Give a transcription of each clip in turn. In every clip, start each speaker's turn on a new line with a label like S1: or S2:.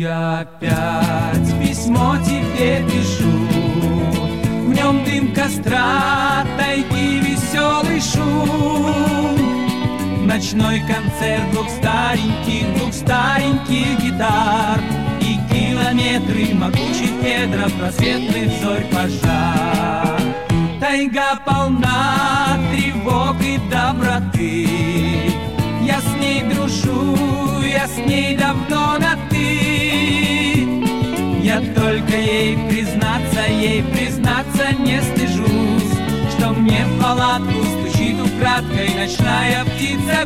S1: Я опять письмо тебе пишу, в нем дым костра, тайги, веселый шум. Ночной концерт двух стареньких гитар и километры могучих кедров, просветных зорь пожар. Тайга полна тревог и доброты, я с ней дружу, я с ней давно на «ты». Я только ей признаться не стыжусь, что мне в палатку стучит украдкой ночная птица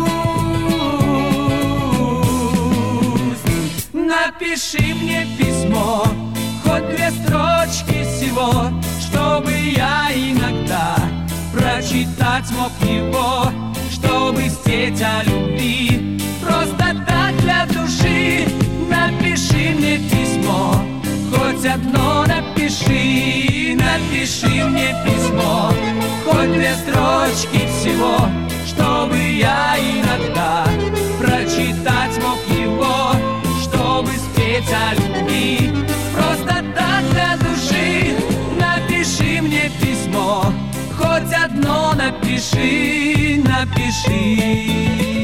S1: грусть. Напиши мне письмо, хоть 2 строчки всего, чтобы я иногда прочитать мог его, чтобы спеть о любви, просто так для души. Напиши мне письмо, хоть одно напиши, напиши мне письмо, хоть 2 строчки всего, чтобы я иногда прочитать мог его, чтобы спеть о любви, просто так для души. Напиши мне письмо, хоть одно напиши, напиши.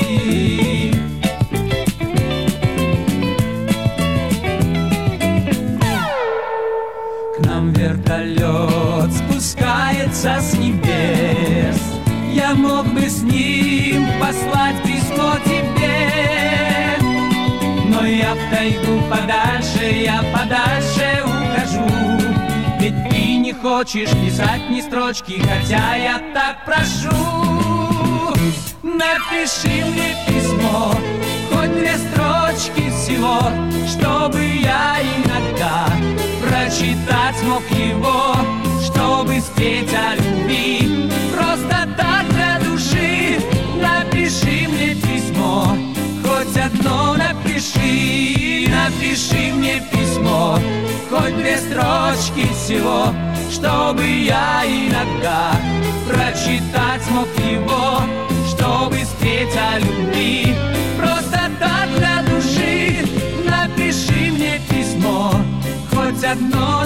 S1: К нам вертолет спускается с небес, я мог бы с ним послать письмо тебе, но я в тайгу подальше, я подальше ухожу. Ведь ты не хочешь писать ни строчки, хотя я так прошу. Напиши мне письмо, хоть 2 строчки всего, чтобы я иногда прочитать мог его, чтобы спеть о любви, просто так для души. Напиши мне письмо, хоть одно напиши, напиши мне письмо, хоть 2 строчки всего, чтобы я иногда прочитать мог его, чтобы спеть о любви, просто так для души. Напиши мне письмо, хоть одно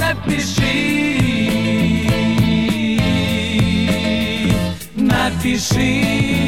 S1: напиши, напиши.